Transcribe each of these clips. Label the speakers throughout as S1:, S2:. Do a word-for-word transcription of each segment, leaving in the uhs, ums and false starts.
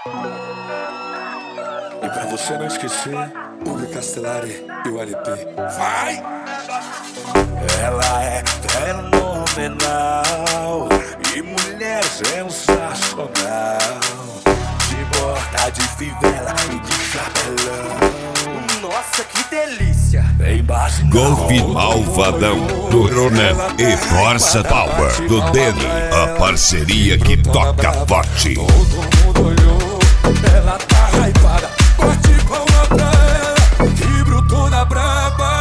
S1: E pra você não esquecer, Hugo Castellari e o L P. Vai! Ela é fenomenal e mulher sensacional, de bota, de fivela e de chapelão.
S2: Nossa, que delícia!
S1: Tem base
S3: Golfe Malvadão do Ronan e Força Power do Deni, a parceria que toca forte.
S1: Todo mundo olhou, ela tá hypada, bate palma pra ela, que brutona braba.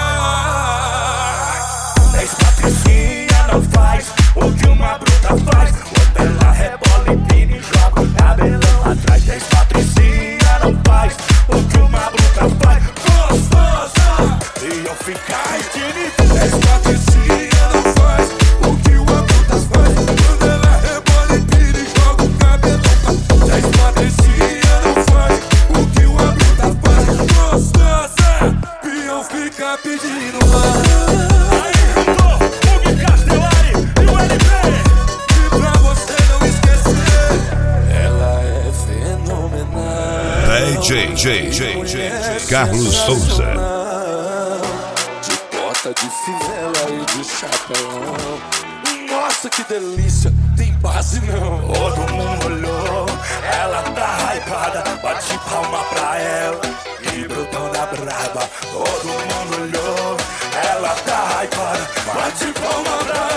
S1: Dez patricinha não faz o que uma bruta faz, quando ela rebola, empina e joga o cabelão atrás. Dez patricinha não faz o que uma bruta faz, gostosa, e eu ficar infinito. Dez patricinha não faz o que uma bruta faz, quando ela rebola, empina e joga o cabelão. Dez patricinha não faz o que uma bruta faz, gostosa, e eu ficar pedindo mais.
S3: J J J J Carlos Souza.
S1: De bota, de fivela e de chapelão. Nossa, que delícia, tem base não. Todo mundo olhou, ela tá hypada, bate palma pra ela, que brutona braba. Todo mundo olhou, ela tá hypada, bate palma pra ela.